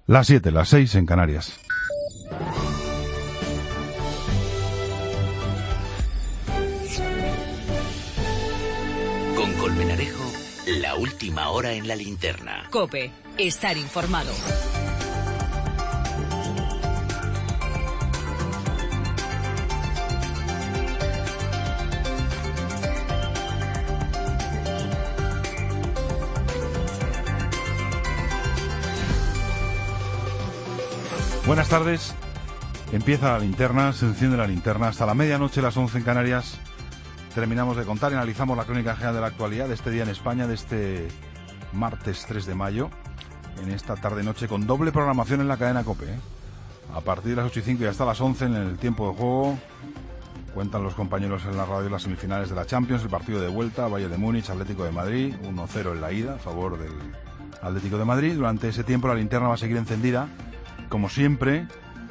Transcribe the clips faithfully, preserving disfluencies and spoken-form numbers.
Las siete, las seis en Canarias. Con Colmenarejo, la última hora en la linterna. COPE, estar informado. Buenas tardes. Empieza la linterna, se enciende la linterna hasta la medianoche, las once en Canarias. Terminamos de contar y analizamos la crónica general de la actualidad de este día en España, de este martes tres de mayo, en esta tarde-noche, con doble programación en la cadena COPE, ¿eh? A partir de las ocho y cinco y hasta las once en el tiempo de juego, cuentan los compañeros en la radio las semifinales de la Champions, el partido de vuelta, Bayern de Múnich, Atlético de Madrid, uno cero en la ida, a favor del Atlético de Madrid. Durante ese tiempo la linterna va a seguir encendida, como siempre,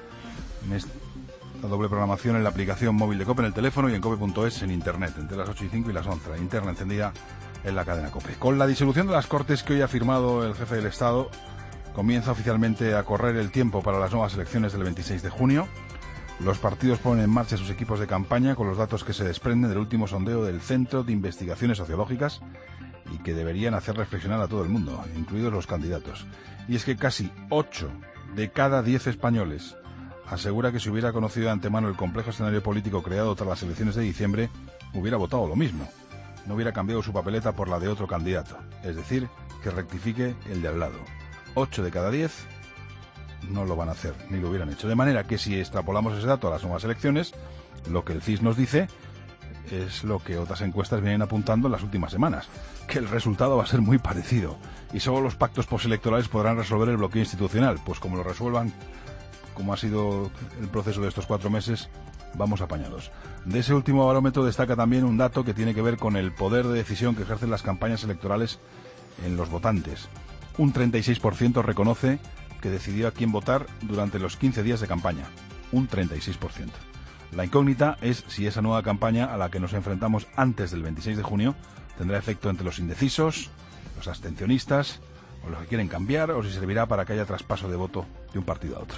en esta doble programación en la aplicación móvil de COPE, en el teléfono y en cope punto es en internet, entre las ocho y cinco y las once, la linterna encendida en la cadena COPE. Con la disolución de las Cortes que hoy ha firmado el jefe del Estado, comienza oficialmente a correr el tiempo para las nuevas elecciones del veintiséis de junio. Los partidos ponen en marcha sus equipos de campaña con los datos que se desprenden del último sondeo del Centro de Investigaciones Sociológicas y que deberían hacer reflexionar a todo el mundo, incluidos los candidatos. Y es que casi ocho de cada diez españoles asegura que si hubiera conocido de antemano el complejo escenario político creado tras las elecciones de diciembre, hubiera votado lo mismo. No hubiera cambiado su papeleta por la de otro candidato. Es decir, que rectifique el de al lado. ocho de cada diez no lo van a hacer, ni lo hubieran hecho. De manera que si extrapolamos ese dato a las nuevas elecciones, lo que el C I S nos dice es lo que otras encuestas vienen apuntando en las últimas semanas, que el resultado va a ser muy parecido. Y solo los pactos postelectorales podrán resolver el bloqueo institucional, pues como lo resuelvan, como ha sido el proceso de estos cuatro meses, vamos apañados. De ese último barómetro destaca también un dato que tiene que ver con el poder de decisión que ejercen las campañas electorales en los votantes. Un treinta y seis por ciento reconoce que decidió a quién votar durante los quince días de campaña. Un treinta y seis por ciento. La incógnita es si esa nueva campaña a la que nos enfrentamos antes del veintiséis de junio tendrá efecto entre los indecisos, los abstencionistas o los que quieren cambiar, o si servirá para que haya traspaso de voto de un partido a otro.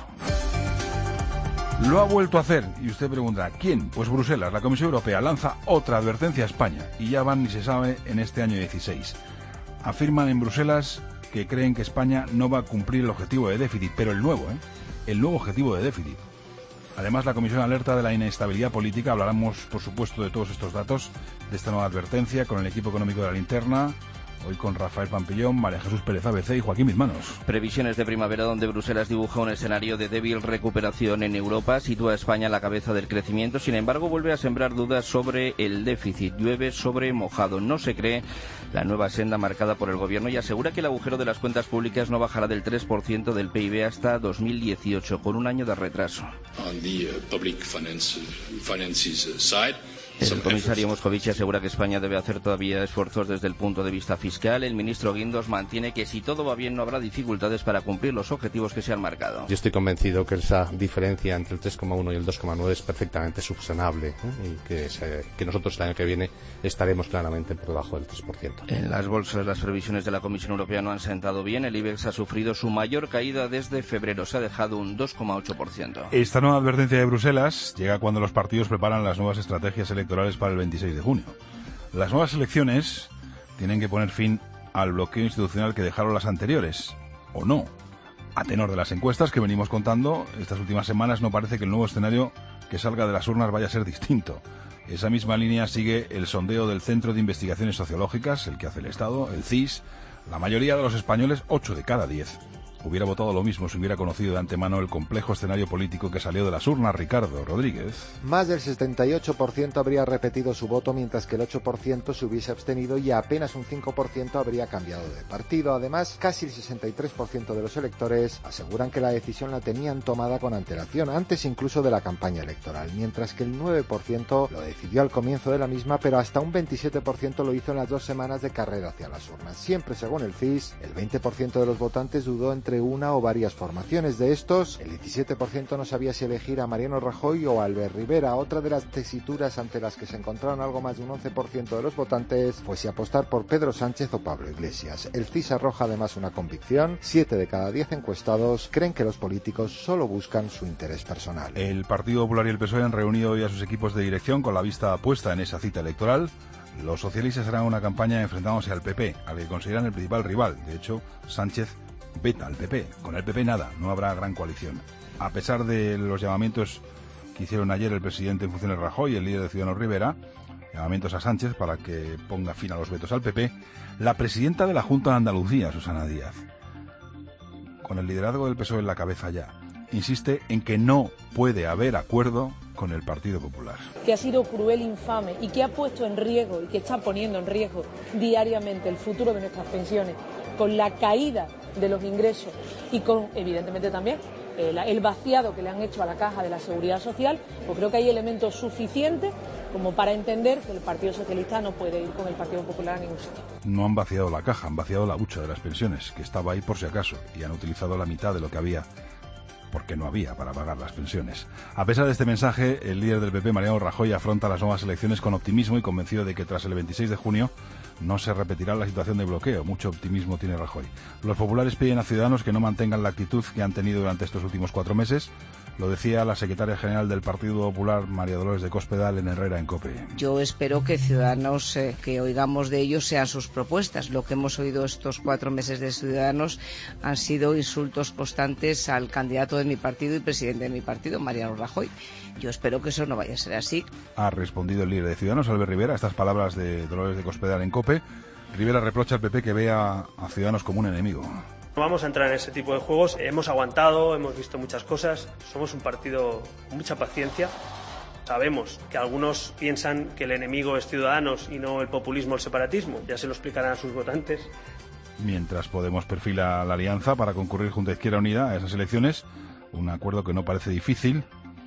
Lo ha vuelto a hacer, y usted pregunta, ¿quién? Pues Bruselas. La Comisión Europea lanza otra advertencia a España, y ya van, ni se sabe, en este año dieciséis. Afirman en Bruselas que creen que España no va a cumplir el objetivo de déficit, pero el nuevo, ¿eh? El nuevo objetivo de déficit. Además, la Comisión alerta de la inestabilidad política. Hablaremos, por supuesto, de todos estos datos, de esta nueva advertencia, con el equipo económico de la linterna. Hoy con Rafael Pampillón, María Jesús Pérez A B C y Joaquín Mismanos. Previsiones de primavera donde Bruselas dibuja un escenario de débil recuperación en Europa, sitúa a España a la cabeza del crecimiento, sin embargo vuelve a sembrar dudas sobre el déficit, llueve sobre mojado, no se cree la nueva senda marcada por el gobierno y asegura que el agujero de las cuentas públicas no bajará del tres por ciento del P I B hasta dos mil dieciocho, con un año de retraso. On the uh, public finance, finances side. El comisario Moscovici asegura que España debe hacer todavía esfuerzos desde el punto de vista fiscal. El ministro Guindos mantiene que si todo va bien no habrá dificultades para cumplir los objetivos que se han marcado. Yo estoy convencido que esa diferencia entre el tres coma uno y el dos coma nueve es perfectamente subsanable, ¿eh? y que, se, que nosotros el año que viene estaremos claramente por debajo del tres por ciento. En las bolsas las previsiones de la Comisión Europea no han sentado bien. El IBEX ha sufrido su mayor caída desde febrero. Se ha dejado un dos coma ocho por ciento. Esta nueva advertencia de Bruselas llega cuando los partidos preparan las nuevas estrategias electorales para el veintiséis de junio. Las nuevas elecciones tienen que poner fin al bloqueo institucional que dejaron las anteriores, o no. A tenor de las encuestas que venimos contando estas últimas semanas, no parece que el nuevo escenario que salga de las urnas vaya a ser distinto. Esa misma línea sigue el sondeo del Centro de Investigaciones Sociológicas, el que hace el Estado, el C I S. La mayoría de los españoles, ocho de cada diez, hubiera votado lo mismo si hubiera conocido de antemano el complejo escenario político que salió de las urnas. Ricardo Rodríguez. Más del setenta y ocho por ciento habría repetido su voto, mientras que el ocho por ciento se hubiese abstenido y apenas un cinco por ciento habría cambiado de partido. Además, casi el sesenta y tres por ciento de los electores aseguran que la decisión la tenían tomada con antelación, antes incluso de la campaña electoral, mientras que el nueve por ciento lo decidió al comienzo de la misma, pero hasta un veintisiete por ciento lo hizo en las dos semanas de carrera hacia las urnas. Siempre según el C I S, el veinte por ciento de los votantes dudó entre entre una o varias formaciones. De estos, el diecisiete por ciento no sabía si elegir a Mariano Rajoy o a Albert Rivera. Otra de las tesituras ante las que se encontraron algo más de un once por ciento de los votantes fue si apostar por Pedro Sánchez o Pablo Iglesias. El C I S arroja además una convicción: siete de cada diez encuestados creen que los políticos solo buscan su interés personal. El Partido Popular y el P S O E han reunido hoy a sus equipos de dirección con la vista puesta en esa cita electoral. Los socialistas harán una campaña enfrentándose al P P, al que consideran el principal rival. De hecho, Sánchez veta al P P. Con el P P nada, no habrá gran coalición. A pesar de los llamamientos que hicieron ayer el presidente en funciones Rajoy y el líder de Ciudadanos Rivera, llamamientos a Sánchez para que ponga fin a los vetos al P P, la presidenta de la Junta de Andalucía, Susana Díaz, con el liderazgo del P S O E en la cabeza ya, insiste en que no puede haber acuerdo con el Partido Popular. Que ha sido cruel, infame y que ha puesto en riesgo y que está poniendo en riesgo diariamente el futuro de nuestras pensiones, con la caída de los ingresos y con, evidentemente también, el, el vaciado que le han hecho a la caja de la Seguridad Social, pues creo que hay elementos suficientes como para entender que el Partido Socialista no puede ir con el Partido Popular a ningún sitio. No han vaciado la caja, han vaciado la hucha de las pensiones, que estaba ahí por si acaso, y han utilizado la mitad de lo que había, porque no había para pagar las pensiones. A pesar de este mensaje, el líder del P P, Mariano Rajoy, afronta las nuevas elecciones con optimismo y convencido de que tras el veintiséis de junio no se repetirá la situación de bloqueo. Mucho optimismo tiene Rajoy. Los populares piden a Ciudadanos que no mantengan la actitud que han tenido durante estos últimos cuatro meses. Lo decía la secretaria general del Partido Popular, María Dolores de Cospedal, en Herrera, en COPE. Yo espero que Ciudadanos, eh, que oigamos de ellos, sean sus propuestas. Lo que hemos oído estos cuatro meses de Ciudadanos han sido insultos constantes al candidato de mi partido y presidente de mi partido, Mariano Rajoy. Yo espero que eso no vaya a ser así. Ha respondido el líder de Ciudadanos, Albert Rivera, a estas palabras de Dolores de Cospedal en COPE. Rivera reprocha al P P que vea a Ciudadanos como un enemigo. No vamos a entrar en ese tipo de juegos. Hemos aguantado, hemos visto muchas cosas. Somos un partido con mucha paciencia. Sabemos que algunos piensan que el enemigo es Ciudadanos y no el populismo o el separatismo. Ya se lo explicarán a sus votantes. Mientras Podemos perfila la alianza para concurrir junto a Izquierda Unida a esas elecciones, un acuerdo que no parece difícil.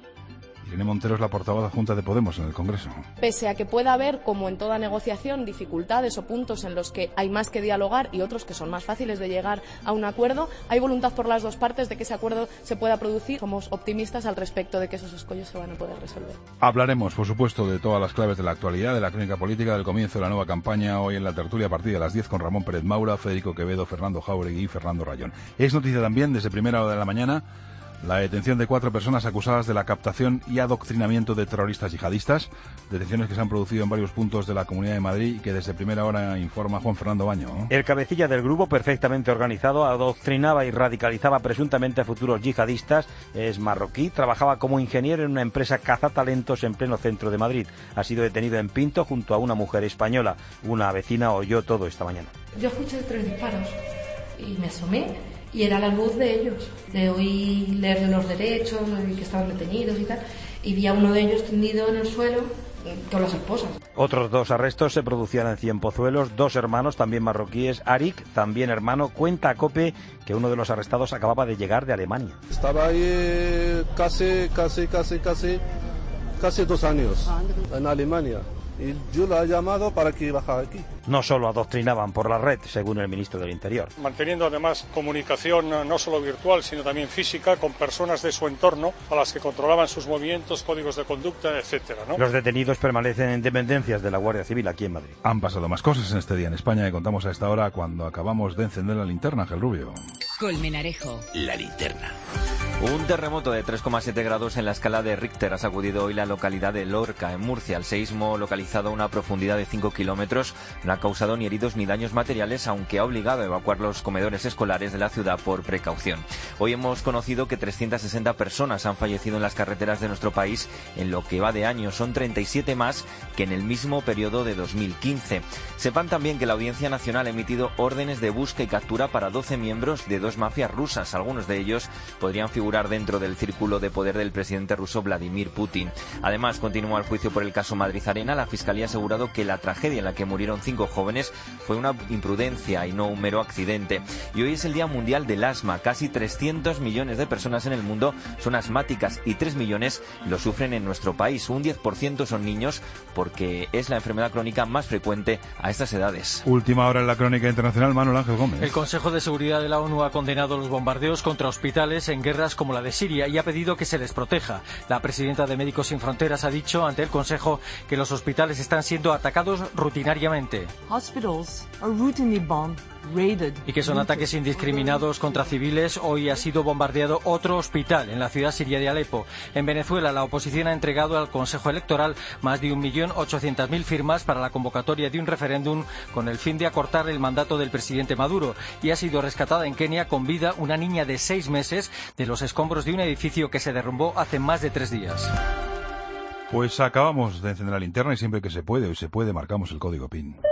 Irene Montero es la portavoz adjunta de Podemos en el Congreso. Pese a que pueda haber, como en toda negociación, dificultades o puntos en los que hay más que dialogar y otros que son más fáciles de llegar a un acuerdo, hay voluntad por las dos partes de que ese acuerdo se pueda producir. Somos optimistas al respecto de que esos escollos se van a poder resolver. Hablaremos, por supuesto, de todas las claves de la actualidad, de la crónica política, del comienzo de la nueva campaña, hoy en la tertulia a partir de las diez con Ramón Pérez Maura, Federico Quevedo, Fernando Jáuregui y Fernando Rayón. Es noticia también, desde primera hora de la mañana, la detención de cuatro personas acusadas de la captación y adoctrinamiento de terroristas yihadistas, detenciones que se han producido en varios puntos de la Comunidad de Madrid y que desde primera hora informa Juan Fernando Baño. El cabecilla del grupo, perfectamente organizado, adoctrinaba y radicalizaba presuntamente a futuros yihadistas. Es marroquí, trabajaba como ingeniero en una empresa cazatalentos en pleno centro de Madrid. Ha sido detenido en Pinto junto a una mujer española. Una vecina oyó todo esta mañana. Yo escuché tres disparos y me asomé. Y era la luz de ellos. Le oí leer de los derechos, que estaban detenidos y tal. Y vi a uno de ellos tendido en el suelo con las esposas. Otros dos arrestos se producían en Cienpozuelos. Dos hermanos, también marroquíes. Arik, también hermano, cuenta a COPE que uno de los arrestados acababa de llegar de Alemania. Estaba ahí casi, casi, casi, casi, casi dos años en Alemania. Y yo la he llamado para que bajara aquí. No solo adoctrinaban por la red, según el ministro del Interior. Manteniendo además comunicación no solo virtual, sino también física, con personas de su entorno, a las que controlaban sus movimientos, códigos de conducta, etcétera, ¿no? Los detenidos permanecen en dependencias de la Guardia Civil aquí en Madrid. Han pasado más cosas en este día en España que contamos a esta hora cuando acabamos de encender la linterna, Ángel Rubio. Colmenarejo. La linterna. Un terremoto de tres coma siete grados en la escala de Richter ha sacudido hoy la localidad de Lorca, en Murcia. El seísmo, localizado a una profundidad de cinco kilómetros, no ha causado ni heridos ni daños materiales, aunque ha obligado a evacuar los comedores escolares de la ciudad por precaución. Hoy hemos conocido que trescientas sesenta personas han fallecido en las carreteras de nuestro país en lo que va de año. Son treinta y siete más que en el mismo periodo de dos mil quince. Sepan también que la Audiencia Nacional ha emitido órdenes de busca y captura para doce miembros de dos mafias rusas. Algunos de ellos podrían figurar figurar dentro del círculo de poder del presidente ruso Vladimir Putin. Además, continúa el juicio por el caso Madrid Arena. La Fiscalía ha asegurado que la tragedia en la que murieron cinco jóvenes fue una imprudencia y no un mero accidente. Y hoy es el Día Mundial del Asma. Casi trescientos millones de personas en el mundo son asmáticas y tres millones lo sufren en nuestro país. Un diez por ciento son niños, porque es la enfermedad crónica más frecuente a estas edades. Última hora en la crónica internacional, Manuel Ángel Gómez. El Consejo de Seguridad de la ONU ha condenado los bombardeos contra hospitales en guerras como la de Siria y ha pedido que se les proteja. La presidenta de Médicos Sin Fronteras ha dicho ante el Consejo que los hospitales están siendo atacados rutinariamente. Hospitals are routinely bombed. Y que son ataques indiscriminados contra civiles. Hoy ha sido bombardeado otro hospital en la ciudad siria de Alepo. En Venezuela, la oposición ha entregado al Consejo Electoral más de un millón ochocientas mil firmas para la convocatoria de un referéndum con el fin de acortar el mandato del presidente Maduro. Y ha sido rescatada en Kenia con vida una niña de seis meses de los escombros de un edificio que se derrumbó hace más de tres días. Pues acabamos de encender la linterna y siempre que se puede, hoy se puede, marcamos el código P I N.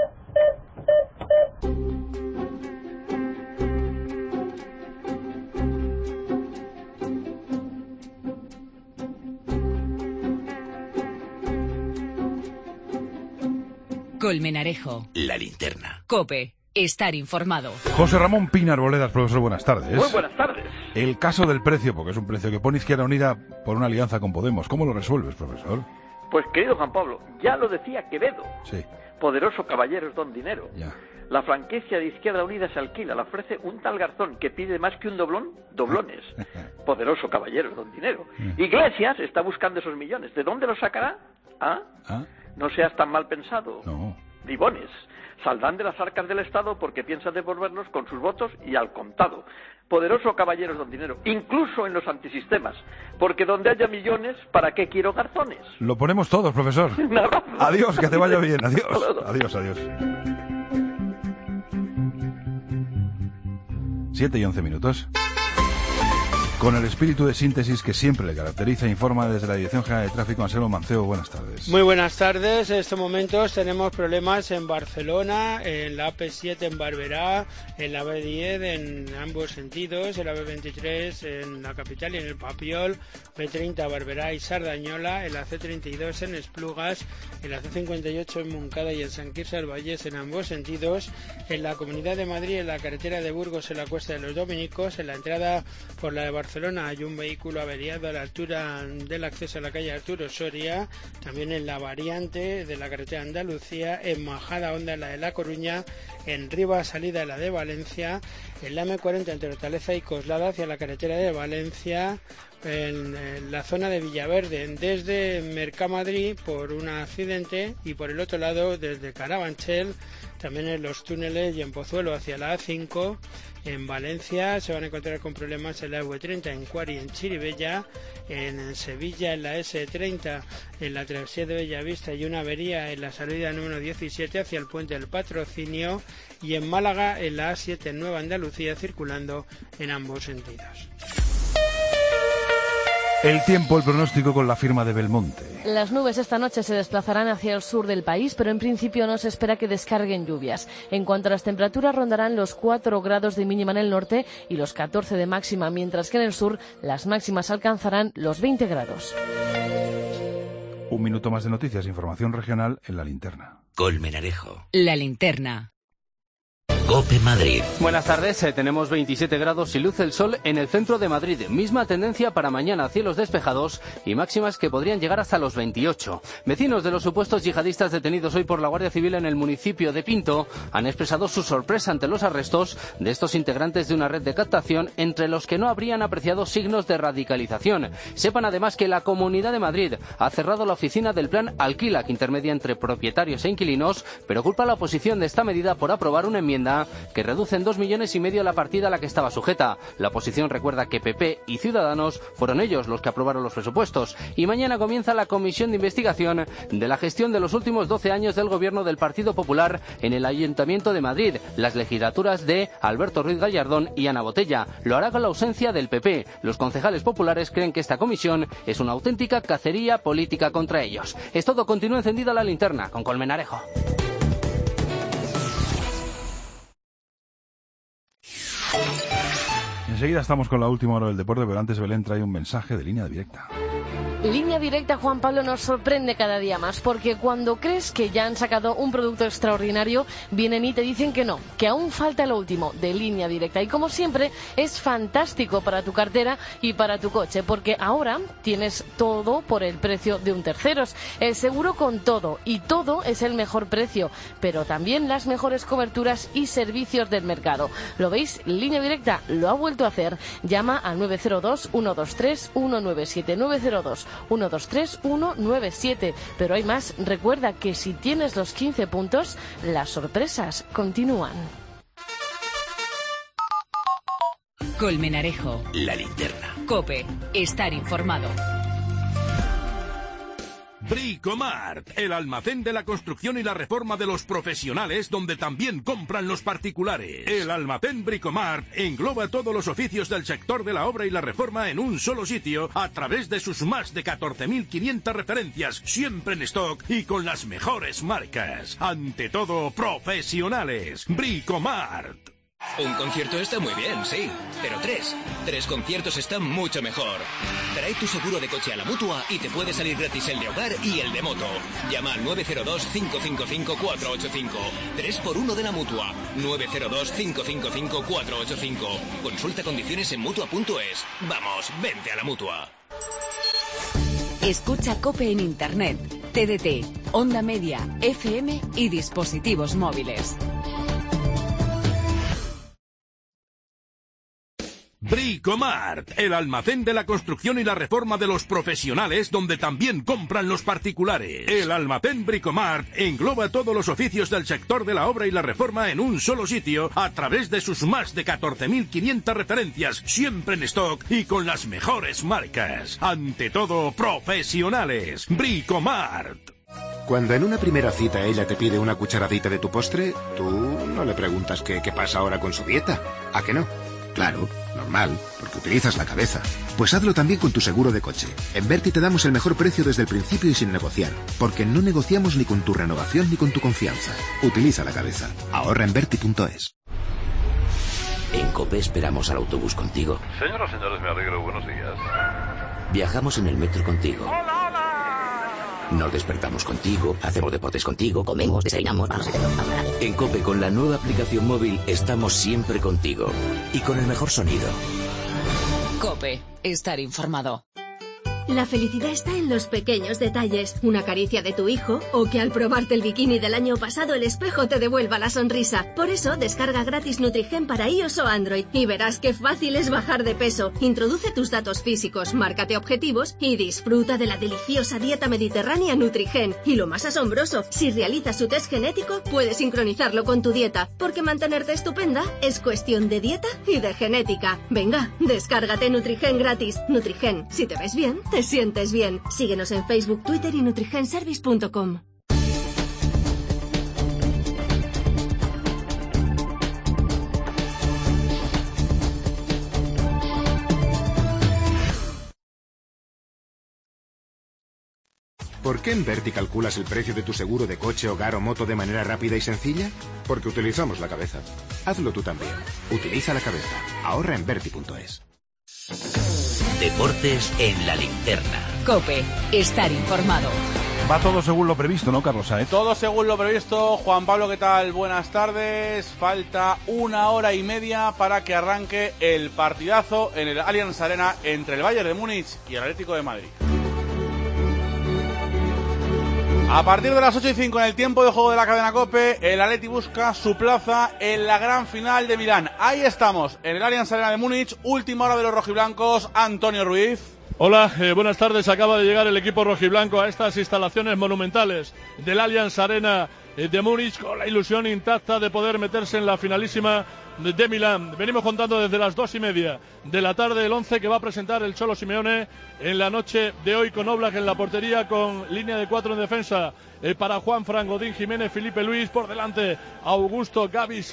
Colmenarejo. La linterna. COPE. Estar informado. José Ramón Pina Arboledas, profesor, buenas tardes. Muy buenas tardes. El caso del precio, porque es un precio que pone Izquierda Unida por una alianza con Podemos. ¿Cómo lo resuelves, profesor? Pues, querido Juan Pablo, ya lo decía Quevedo. Sí. Poderoso caballero es don dinero. Ya. La franquicia de Izquierda Unida se alquila, la ofrece un tal Garzón que pide más que un doblón, doblones. Poderoso caballero es don dinero. Iglesias está buscando esos millones. ¿De dónde los sacará? ¿Ah? ¿Ah? No seas tan mal pensado. No. Bribones. Saldrán de las arcas del Estado porque piensan devolverlos con sus votos y al contado. Poderoso caballero es don dinero, incluso en los antisistemas, porque donde haya millones, ¿para qué quiero garzones? Lo ponemos todos, profesor. Un abrazo. Adiós, que te vaya bien. Adiós. Adiós, adiós. Siete y once minutos. Con el espíritu de síntesis que siempre le caracteriza, informa desde la Dirección General de Tráfico Anselmo Mancebo. Buenas tardes. Muy buenas tardes. En estos momentos tenemos problemas en Barcelona, en la A P siete en Barberá, en la B diez en ambos sentidos, en la B veintitrés en la capital y en el Papiol, B treinta Barberá y Sardañola, en la C treinta y dos en Esplugas, en la C cincuenta y ocho en Moncada y en Sant Quirze del Vallès en ambos sentidos, en la Comunidad de Madrid, en la carretera de Burgos, en la Cuesta de los Dominicos, en la entrada por la de Barcelona hay un vehículo averiado a la altura del acceso a la calle Arturo Soria, también en la variante de la carretera Andalucía, en Majada Honda, en la de La Coruña, en Rivas salida, en la de Valencia, en la M cuarenta entre Hortaleza y Coslada hacia la carretera de Valencia, en, en la zona de Villaverde, desde Mercamadrid por un accidente y por el otro lado desde Carabanchel, también en los túneles y en Pozuelo hacia la A cinco. En Valencia se van a encontrar con problemas en la E treinta en Cuari, en Chiribella, en Sevilla en la S treinta, en la travesía de Bellavista y una avería en la salida número diecisiete hacia el puente del Patrocinio, y en Málaga en la A siete en Nueva Andalucía circulando en ambos sentidos. El tiempo, el pronóstico con la firma de Belmonte. Las nubes esta noche se desplazarán hacia el sur del país, pero en principio no se espera que descarguen lluvias. En cuanto a las temperaturas, rondarán los cuatro grados de mínima en el norte y los catorce de máxima, mientras que en el sur las máximas alcanzarán los veinte grados. Un minuto más de noticias, información regional en la linterna. Colmenarejo. La linterna. COPE Madrid. Buenas tardes, eh, tenemos veintisiete grados y luce el sol en el centro de Madrid. Misma tendencia para mañana, cielos despejados y máximas que podrían llegar hasta los veintiocho. Vecinos de los supuestos yihadistas detenidos hoy por la Guardia Civil en el municipio de Pinto han expresado su sorpresa ante los arrestos de estos integrantes de una red de captación, entre los que no habrían apreciado signos de radicalización. Sepan además que la Comunidad de Madrid ha cerrado la oficina del plan Alquila, que intermedia entre propietarios e inquilinos, pero culpa a la oposición de esta medida por aprobar una enmienda que reduce en dos millones y medio la partida a la que estaba sujeta. La oposición recuerda que P P y Ciudadanos fueron ellos los que aprobaron los presupuestos. Y mañana comienza la comisión de investigación de la gestión de los últimos doce años del gobierno del Partido Popular en el Ayuntamiento de Madrid, las legislaturas de Alberto Ruiz Gallardón y Ana Botella. Lo hará con la ausencia del P P. Los concejales populares creen que esta comisión es una auténtica cacería política contra ellos. Es todo, continúa encendida la linterna con Colmenarejo. Enseguida estamos con la última hora del deporte, pero antes Belén trae un mensaje de Línea Directa. Línea Directa, Juan Pablo, nos sorprende cada día más, porque cuando crees que ya han sacado un producto extraordinario, vienen y te dicen que no, que aún falta lo último de Línea Directa. Y como siempre, es fantástico para tu cartera y para tu coche, porque ahora tienes todo por el precio de un terceros. El seguro con todo, y todo es el mejor precio, pero también las mejores coberturas y servicios del mercado. ¿Lo veis? Línea Directa lo ha vuelto a hacer. Llama al nueve cero dos, uno dos tres, uno nueve siete, nueve cero dos, uno dos tres, uno nueve siete. Pero hay más. Recuerda que si tienes los quince puntos, las sorpresas continúan. Colmenarejo. La linterna. COPE. Estar informado. Bricomart, el almacén de la construcción y la reforma de los profesionales, donde también compran los particulares. El almacén Bricomart engloba todos los oficios del sector de la obra y la reforma en un solo sitio, a través de sus más de catorce mil quinientas referencias, siempre en stock y con las mejores marcas. Ante todo, profesionales. Bricomart. Un concierto está muy bien, sí, pero tres. Tres conciertos están mucho mejor. Trae tu seguro de coche a la Mutua y te puede salir gratis el de hogar y el de moto. Llama al nueve cero dos, cinco cinco cinco, cuatro ocho cinco. tres por uno de la Mutua. nueve cero dos, cinco cinco cinco, cuatro ocho cinco. Consulta condiciones en Mutua punto es. Vamos, vente a la Mutua. Escucha COPE en Internet, T D T, Onda Media, F M y dispositivos móviles. Bricomart, el almacén de la construcción y la reforma de los profesionales, donde también compran los particulares. El almacén Bricomart engloba todos los oficios del sector de la obra y la reforma en un solo sitio, a través de sus más de catorce mil quinientas referencias, siempre en stock y con las mejores marcas. Ante todo, profesionales. Bricomart. Cuando en una primera cita ella te pide una cucharadita de tu postre, tú no le preguntas qué, qué pasa ahora con su dieta. ¿A qué no? Claro, normal, porque utilizas la cabeza. Pues hazlo también con tu seguro de coche. En Berti te damos el mejor precio desde el principio y sin negociar, porque no negociamos ni con tu renovación ni con tu confianza. Utiliza la cabeza. Ahorra en Berti punto es. En COPE esperamos al autobús contigo. Señoras y señores, me alegro. Buenos días. Viajamos en el metro contigo. ¡Hola, hola! Nos despertamos contigo, hacemos deportes contigo, comemos, desayunamos. En COPE, con la nueva aplicación móvil, estamos siempre contigo. Y con el mejor sonido. COPE. Estar informado. La felicidad está en los pequeños detalles. Una caricia de tu hijo, o que al probarte el bikini del año pasado el espejo te devuelva la sonrisa. Por eso, descarga gratis Nutrigen para iOS o Android y verás qué fácil es bajar de peso. Introduce tus datos físicos, márcate objetivos y disfruta de la deliciosa dieta mediterránea Nutrigen. Y lo más asombroso, si realizas su test genético, puedes sincronizarlo con tu dieta, porque mantenerte estupenda es cuestión de dieta y de genética. Venga, descárgate Nutrigen gratis. Nutrigen, si te ves bien, te sientes bien. Síguenos en Facebook, Twitter y nutrigenservice punto com. ¿Por qué en Berti calculas el precio de tu seguro de coche, hogar o moto de manera rápida y sencilla? Porque utilizamos la cabeza. Hazlo tú también. Utiliza la cabeza. Ahorra en Berti punto es. Deportes en la linterna. COPE. Estar informado. Va todo según lo previsto, ¿no, Carlos Saez? Todo según lo previsto. Juan Pablo, ¿qué tal? Buenas tardes. Falta una hora y media para que arranque el partidazo en el Allianz Arena entre el Bayern de Múnich y el Atlético de Madrid. A partir de las ocho y cinco en el tiempo de juego de la cadena COPE, el Atleti busca su plaza en la gran final de Milán. Ahí estamos, en el Allianz Arena de Múnich, última hora de los rojiblancos. Antonio Ruiz. Hola, eh, buenas tardes. Acaba de llegar el equipo rojiblanco a estas instalaciones monumentales del Allianz Arena eh, de Múnich, con la ilusión intacta de poder meterse en la finalísima de, de Milán. Venimos contando desde las dos y media de la tarde el once que va a presentar el Cholo Simeone en la noche de hoy, con Oblak en la portería, con línea de cuatro en defensa eh, para Juanfran, Godín, Jiménez, Felipe Luis, por delante Augusto, Gavi, Saúl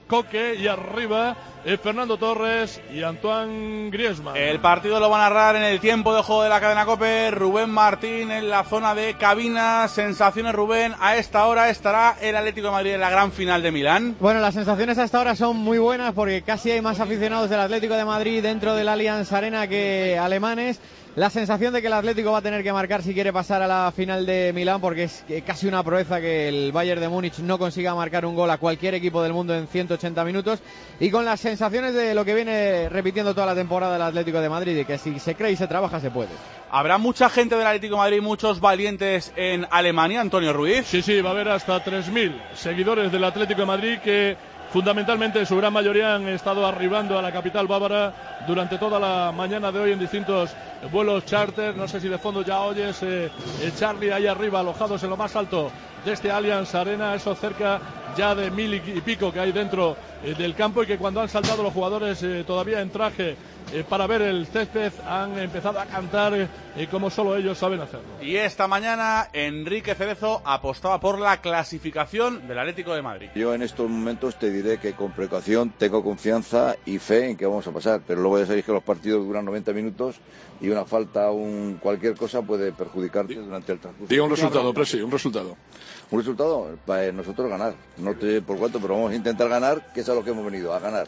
Coque y arriba eh, Fernando Torres y Antoine Griezmann. El partido lo va a narrar en el tiempo de juego de la cadena COPE Rubén Martín en la zona de cabinas. Sensaciones, Rubén, a esta hora estará el Atlético de Madrid en la gran final de Milán. Bueno, las sensaciones a esta hora son muy buenas porque casi hay más aficionados del Atlético de Madrid dentro del Allianz Arena que alemanes. La sensación de que el Atlético va a tener que marcar si quiere pasar a la final de Milán, porque es casi una proeza que el Bayern de Múnich no consiga marcar un gol a cualquier equipo del mundo en ciento ochenta minutos, y con las sensaciones de lo que viene repitiendo toda la temporada el Atlético de Madrid, y que si se cree y se trabaja se puede. ¿Habrá mucha gente del Atlético de Madrid, muchos valientes en Alemania, Antonio Ruiz? Sí, sí, va a haber hasta tres mil seguidores del Atlético de Madrid que fundamentalmente en su gran mayoría han estado arribando a la capital bávara durante toda la mañana de hoy en distintos vuelos charter. No sé si de fondo ya oyes eh, el Charlie ahí arriba, alojados en lo más alto de este Allianz Arena, eso cerca ya de mil y pico que hay dentro eh, del campo, y que cuando han saltado los jugadores eh, todavía en traje eh, para ver el césped han empezado a cantar eh, eh, como solo ellos saben hacerlo. Y esta mañana Enrique Cerezo apostaba por la clasificación del Atlético de Madrid. Yo en estos momentos te diré que con precaución tengo confianza y fe en que vamos a pasar, pero luego ya sabéis que los partidos duran noventa minutos y una falta, un cualquier cosa puede perjudicarte durante el transcurso. Diga un resultado, Presi, un resultado. Un resultado, para nosotros ganar, no sé por cuánto, pero vamos a intentar ganar, que es a lo que hemos venido, a ganar.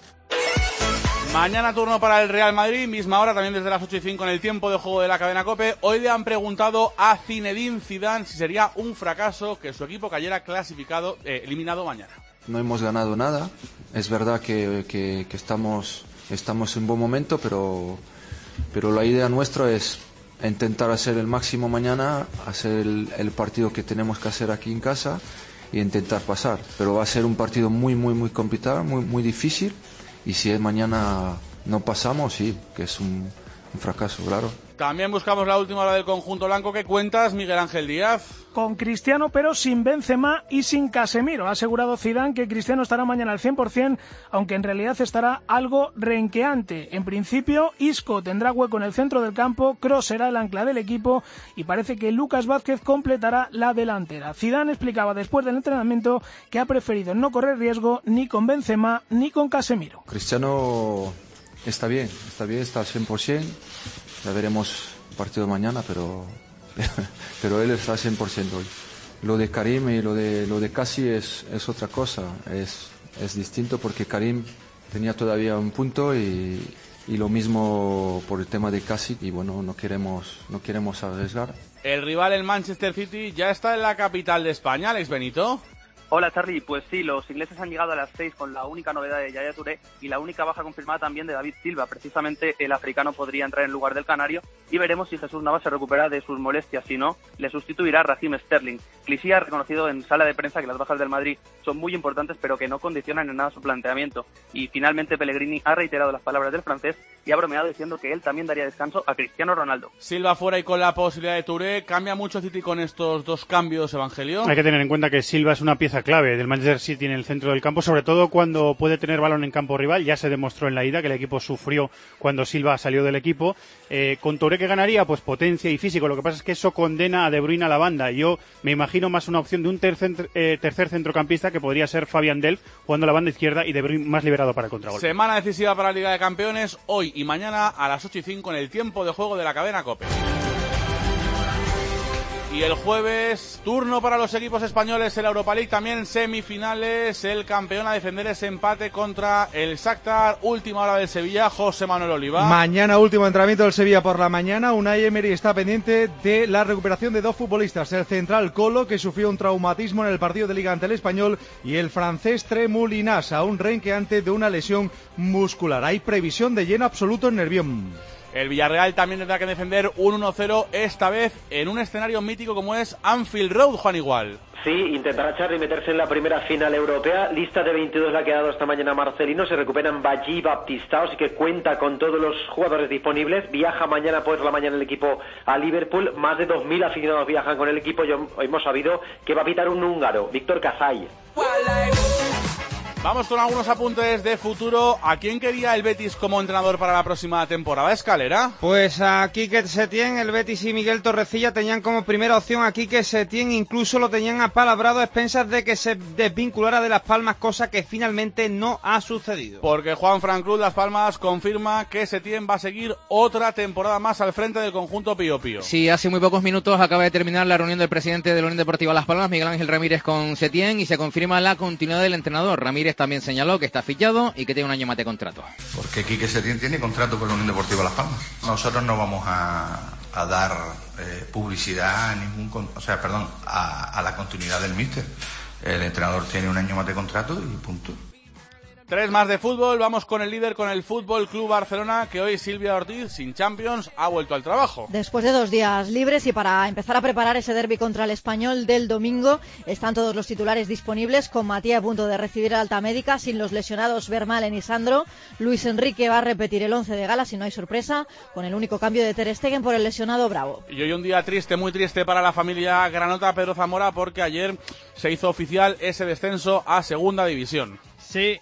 Mañana turno para el Real Madrid, misma hora, también desde las ocho y cinco en el tiempo de juego de la cadena COPE. Hoy le han preguntado a Zinedine Zidane si sería un fracaso que su equipo cayera clasificado, eh, eliminado mañana. No hemos ganado nada, es verdad que, que, que estamos, estamos en buen momento, pero, pero la idea nuestra es intentar hacer el máximo mañana, hacer el, el partido que tenemos que hacer aquí en casa e intentar pasar. Pero va a ser un partido muy, muy, muy complicado, muy, muy difícil, y si es mañana no pasamos, sí, que es un, un fracaso, claro. También buscamos la última hora del conjunto blanco. ¿Qué cuentas, Miguel Ángel Díaz? Con Cristiano, pero sin Benzema y sin Casemiro. Ha asegurado Zidane que Cristiano estará mañana al cien por ciento, aunque en realidad estará algo renqueante. En principio, Isco tendrá hueco en el centro del campo, Kroos será el ancla del equipo y parece que Lucas Vázquez completará la delantera. Zidane explicaba después del entrenamiento que ha preferido no correr riesgo ni con Benzema ni con Casemiro. Cristiano está bien, está bien, está al cien por ciento. Ya veremos el partido de mañana, pero, pero él está al cien por ciento hoy. Lo de Karim y lo de, lo de Casi es, es otra cosa, es, es distinto porque Karim tenía todavía un punto y, y lo mismo por el tema de Casi, y bueno, no queremos, no queremos arriesgar. El rival, el Manchester City, ya está en la capital de España, Alex Benito. Hola Charlie, pues sí, los ingleses han llegado a las seis con la única novedad de Yaya Touré y la única baja confirmada también de David Silva. Precisamente el africano podría entrar en lugar del canario y veremos si Jesús Navas se recupera de sus molestias. Si no, le sustituirá Raheem Sterling. Clichy ha reconocido en sala de prensa que las bajas del Madrid son muy importantes, pero que no condicionan en nada su planteamiento. Y finalmente Pellegrini ha reiterado las palabras del francés y ha bromeado diciendo que él también daría descanso a Cristiano Ronaldo. Silva fuera y con la posibilidad de Touré. ¿Cambia mucho City con estos dos cambios, Evangelio? Hay que tener en cuenta que Silva es una pieza clave del Manchester City en el centro del campo, sobre todo cuando puede tener balón en campo rival. Ya se demostró en la ida que el equipo sufrió cuando Silva salió del equipo. Eh, con Touré, ¿qué ganaría? Pues potencia y físico. Lo que pasa es que eso condena a De Bruyne a la banda. Yo me imagino más una opción de un tercer, eh, tercer centrocampista, que podría ser Fabián Delph, jugando a la banda izquierda, y De Bruyne más liberado para el contragolpe. Semana decisiva para la Liga de Campeones, hoy y mañana a las ocho y cinco en el tiempo de juego de la cadena COPE. Y el jueves, turno para los equipos españoles en la Europa League, también semifinales, el campeón a defender ese empate contra el Shakhtar. Última hora del Sevilla, José Manuel Oliva. Mañana último entrenamiento del Sevilla por la mañana. Unai Emery está pendiente de la recuperación de dos futbolistas, el central Colo, que sufrió un traumatismo en el partido de Liga ante el Español, y el francés Tremoulinas, aún renqueante de una lesión muscular. Hay previsión de lleno absoluto en Nervión. El Villarreal también tendrá que defender un uno cero, esta vez en un escenario mítico como es Anfield Road, Juan Igual. Sí, intentará Charly meterse en la primera final europea. Lista de veintidós la que ha dado esta mañana Marcelino. Se recuperan Badji, Baptistao, así que cuenta con todos los jugadores disponibles. Viaja mañana por la mañana el equipo a Liverpool. Más de dos mil aficionados viajan con el equipo. Y hemos sabido que va a pitar un húngaro, Víctor Kazay. Vamos con algunos apuntes de futuro. ¿A quién quería el Betis como entrenador para la próxima temporada, Escalera? Pues a Quique Setién, el Betis y Miguel Torrecilla tenían como primera opción a Quique Setién, incluso lo tenían apalabrado a expensas de que se desvinculara de Las Palmas, cosa que finalmente no ha sucedido. Porque Juan Fran Cruz Las Palmas confirma que Setién va a seguir otra temporada más al frente del conjunto Pío Pío. Sí, hace muy pocos minutos acaba de terminar la reunión del presidente de la Unión Deportiva Las Palmas, Miguel Ángel Ramírez, con Setién, y se confirma la continuidad del entrenador. Ramírez también señaló que está fichado y que tiene un año más de contrato. Porque Quique Setién tiene contrato con la Unión Deportiva Las Palmas. Nosotros no vamos a, a dar eh, publicidad a ningún, o sea, perdón, a, a la continuidad del míster. El entrenador tiene un año más de contrato y punto. Tres más de fútbol, vamos con el líder, con el Fútbol Club Barcelona, que hoy Silvia Ortiz, sin Champions, ha vuelto al trabajo. Después de dos días libres y para empezar a preparar ese derbi contra el Español del domingo, están todos los titulares disponibles, con Matías a punto de recibir alta médica, sin los lesionados Vermaelen y Sandro. Luis Enrique va a repetir el once de gala si no hay sorpresa, con el único cambio de Ter Stegen por el lesionado Bravo. Y hoy un día triste, muy triste para la familia granota Pedro Zamora, porque ayer se hizo oficial ese descenso a Segunda División. Sí,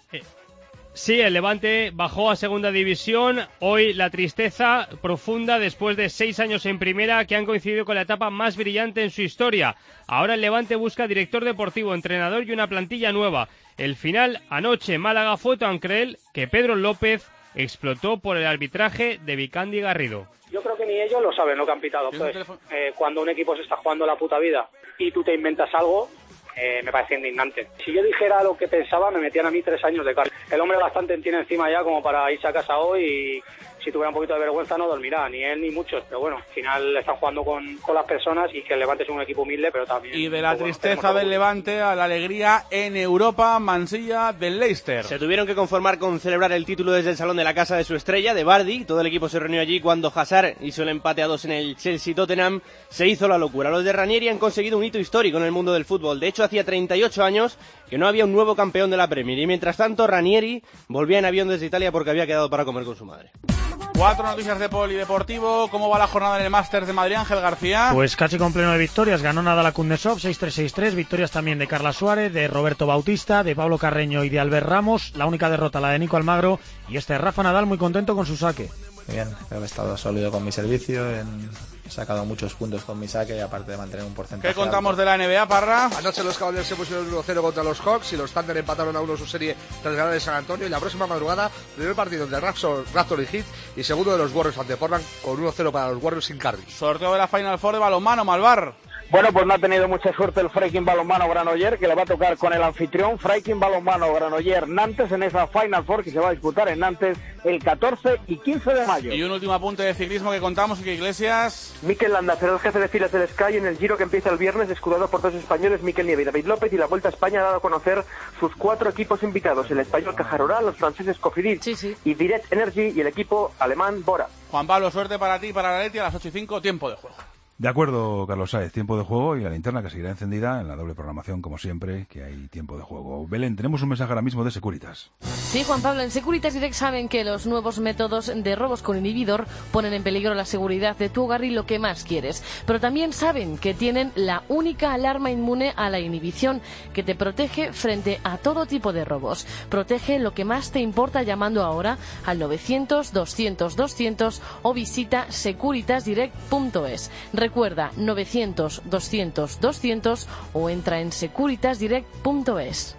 sí, el Levante bajó a Segunda División. Hoy la tristeza profunda después de seis años en Primera, que han coincidido con la etapa más brillante en su historia. Ahora el Levante busca director deportivo, entrenador y una plantilla nueva. El final anoche en Málaga fue tan cruel que Pedro López explotó por el arbitraje de Vicandi Garrido. Yo creo que ni ellos lo saben lo que han pitado. Pues, eh, cuando un equipo se está jugando la puta vida y tú te inventas algo, Eh, me parece indignante. Si yo dijera lo que pensaba, me metían a mí tres años de cárcel. El hombre bastante tiene encima ya como para irse a casa hoy, y si tuviera un poquito de vergüenza no dormirá, ni él ni muchos, pero bueno, al final están jugando con, con las personas, y que el Levante es un equipo humilde, pero también... Y de la bueno, tristeza del Levante a la alegría en Europa, Mansilla del Leicester. Se tuvieron que conformar con celebrar el título desde el salón de la casa de su estrella, de Vardy. Todo el equipo se reunió allí cuando Hazard hizo el empate a dos en el Chelsea-Tottenham. Se hizo la locura. Los de Ranieri han conseguido un hito histórico en el mundo del fútbol. De hecho, hacía treinta y ocho años que no había un nuevo campeón de la Premier, y mientras tanto Ranieri volvía en avión desde Italia porque había quedado para comer con su madre. Cuatro noticias de polideportivo. ¿Cómo va la jornada en el Masters de Madrid, Ángel García? Pues casi con pleno de victorias. Ganó Nadal a Kundesov seis tres seis tres. Victorias también de Carla Suárez, de Roberto Bautista, de Pablo Carreño y de Albert Ramos. La única derrota la de Nico Almagro. Y este Rafa Nadal muy contento con su saque. Bien, creo que he estado sólido con mi servicio, en... he sacado muchos puntos con mi saque, aparte de mantener un porcentaje. ¿Qué contamos alto de la N B A, Parra? Anoche los Cavaliers se pusieron uno cero contra los Hawks y los Thunder empataron a uno su serie tras ganar de San Antonio. Y la próxima madrugada, primer partido entre Raptors y Heat, y segundo de los Warriors ante Portland, con uno cero para los Warriors sin Curry. Sorteo de la Final Four de balonmano, Malvar. Bueno, pues no ha tenido mucha suerte el Freiking Balonmano Granollers, que le va a tocar con el anfitrión Freiking Balonmano Granollers Nantes en esa Final Four que se va a disputar en Nantes el catorce y quince de mayo. Y un último apunte de ciclismo que contamos, que Iglesias... Mikel Landa será el jefe de filas del Sky en el Giro que empieza el viernes, escudado por dos españoles, Mikel Nieve y David López, y la Vuelta a España ha dado a conocer sus cuatro equipos invitados: el español Cajarorá, los franceses Cofidis sí, sí. y Direct Energy, y el equipo alemán Bora. Juan Pablo, suerte para ti y para la Leti a las ocho y cinco, tiempo de juego. De acuerdo, Carlos Sáez, tiempo de juego, y la linterna que seguirá encendida en la doble programación, como siempre, que hay tiempo de juego. Belén, tenemos un mensaje ahora mismo de Securitas. Sí, Juan Pablo, en Securitas Direct saben que los nuevos métodos de robos con inhibidor ponen en peligro la seguridad de tu hogar y lo que más quieres. Pero también saben que tienen la única alarma inmune a la inhibición, que te protege frente a todo tipo de robos. Protege lo que más te importa llamando ahora al novecientos, doscientos, doscientos o visita securitas direct punto es. Recuerda, novecientos, doscientos, doscientos o entra en securitas direct punto es.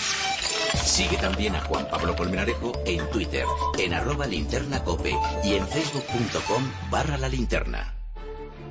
Sigue también a Juan Pablo Colmenarejo en Twitter, en arroba linterna cope y en facebook punto com barra la linterna.